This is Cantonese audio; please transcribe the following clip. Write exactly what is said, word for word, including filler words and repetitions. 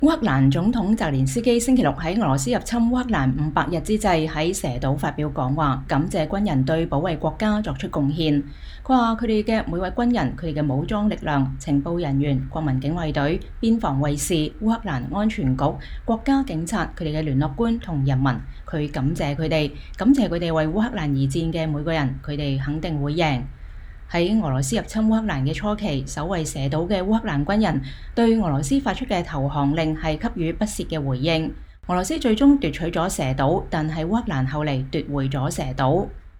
烏克蘭總統澤連斯基星期六喺俄羅斯入侵烏克蘭五百日之際喺蛇島發表講話，感謝軍人對保衛國家作出貢獻。佢話佢哋嘅每位軍人、佢哋嘅武裝力量、情報人員、國民警衛隊、邊防衛士、烏克蘭安全局、國家警察、佢哋嘅聯絡官同人民，佢感謝佢哋，感謝佢哋為烏克蘭而戰嘅每個人，佢哋肯定會贏。喺俄羅斯入侵烏克蘭嘅初期，守衛蛇島嘅烏克蘭軍人對俄羅斯發出嘅投降令係給予不屑嘅回應。俄羅斯最終奪取咗蛇島，但係烏克蘭後嚟奪回咗蛇島。